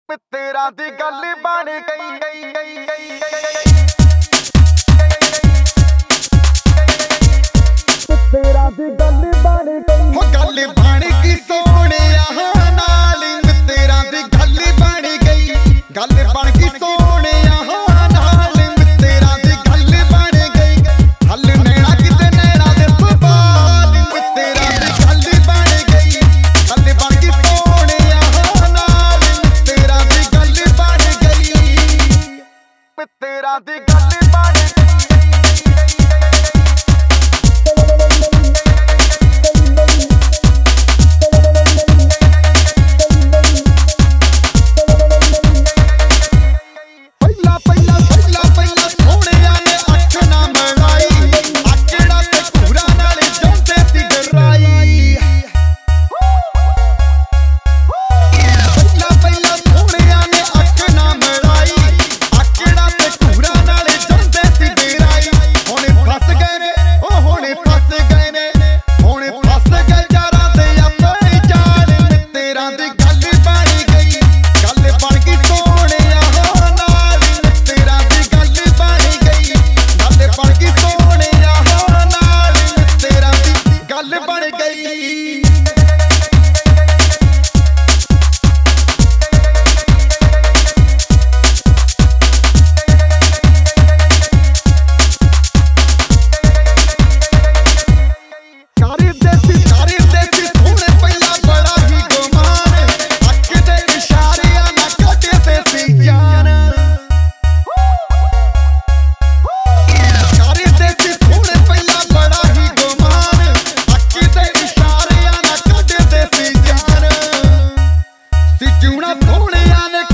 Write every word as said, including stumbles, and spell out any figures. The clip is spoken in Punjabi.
ਪਿੱਤਰਾਂ ਦੀ ਗੱਲ ਬਣ ਗਈ ਪਿੱਤਰਾਂ ਦੀ ਗੱਲ ਬਣ ਗਈ ਹੋ ਗੱਲ ਬਣ ਗਈ ਸੋਹਣਿਆ ਨਾਲ ਮਿੱਤਰਾਂ ਦੀ ਗੱਲ ਬਣ ਗਈ ਗੱਲ ਬਣ ਗਈ ਸੋਹਣਿਆ ਨਾਲ ਮਿੱਤਰਾਂ ਦੀ ਗੱਲ ਬਣ ਗਈ ਹੱਲ ਨੈਣਾ ਕਿਤੇ ਨੈਣਾ ਦੇ ਸਵਾਲ ਮਿੱਤਰਾਂ ਦੀ ਗੱਲ ਬਣ ਗਈ ਗੱਲ ਬਣ ਗਈ ਸੋਹਣਿਆ ਨਾਲ ਮਿੱਤਰਾਂ ਦੀ ਗੱਲ ਬਣ ਗਈ ਮਿੱਤਰਾਂ ਦੀ ਗੱਲ ਬਣ ਗਈ ਸੋਹਣਿਆਂ ਨੇ